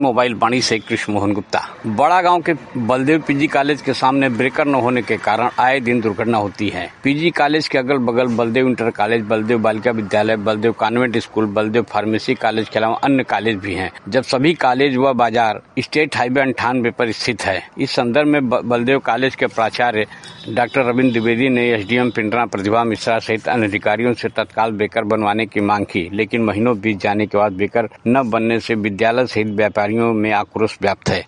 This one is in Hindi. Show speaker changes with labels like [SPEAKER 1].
[SPEAKER 1] मोबाइल वाणी से कृष्ण मोहन गुप्ता। बड़ा गांव के बलदेव पीजी कॉलेज के सामने ब्रेकर न होने के कारण आए दिन दुर्घटना होती है। पीजी कॉलेज के अगल बगल बलदेव इंटर कॉलेज, बलदेव बालिका विद्यालय, Baldev convent school, Baldev pharmacy college के अलावा अन्य कॉलेज भी हैं। जब सभी कॉलेज व बाजार स्टेट हाईवे 98 पर स्थित है। इस संदर्भ में बलदेव कॉलेज के प्राचार्य डॉक्टर रविंद्र द्विवेदी ने एसडीएम पिंडरा प्रतिभा मिश्रा सहित अन्य अधिकारियों से तत्काल ब्रेकर बनवाने की मांग की, लेकिन महीनों बीत जाने के बाद ब्रेकर न बनने से विद्यालय सहित व्यापारियों में आक्रोश व्याप्त है।